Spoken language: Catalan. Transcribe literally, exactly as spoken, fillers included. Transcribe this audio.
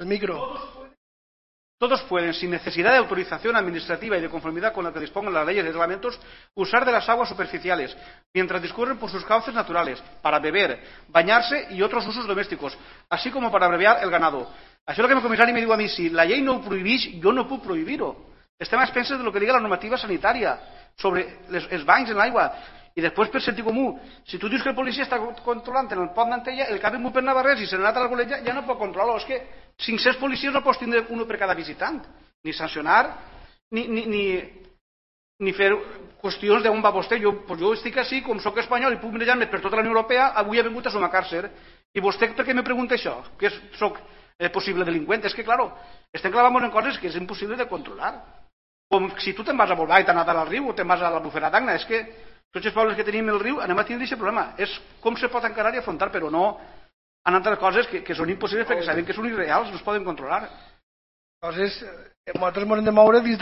El micro. Todos pueden, sin necesidad de autorización administrativa y de conformidad con la que dispongan las leyes y reglamentos, usar de las aguas superficiales, mientras discurren por sus cauces naturales, para beber, bañarse y otros usos domésticos, así como para abreviar el ganado. Això és el que el comissari me diu a mi, si la llei no ho prohibeix, jo no puc prohibir-ho. Estem a expenses de lo que diga la normativa sanitària sobre les, els banys en l'aigua. I després, per sentit comú, si tu dius que el policia està controlant en el pont d'Antella, el cap i per Navarrés i se n'ha anat a l'Argolet ja, ja no pot controlar-lo. És que cinc-cents policies no pots tindre un per cada visitant, ni sancionar, ni, ni, ni, ni fer qüestions d'on va vostè. Jo, pues jo estic així, com soc espanyol i puc mirar-me per tota la Unió Europea, avui he vingut a sumar càrcer. I vostè per què me pregunta això? Que soc eh, possible delinqüent? És que, claro, estem clavant en coses que és impossible de controlar. Com si tu te'n vas a Bolbà i t'han anat al riu o te'n vas a la Bufera d'Agna, és que tots els pobles que tenim el riu anem a tindre aquest problema. És com se pot encarar i afrontar, però no en altres coses que, que són impossibles perquè sabem que són irreals, no es poden controlar. Coses, nosaltres ens hem de moure dins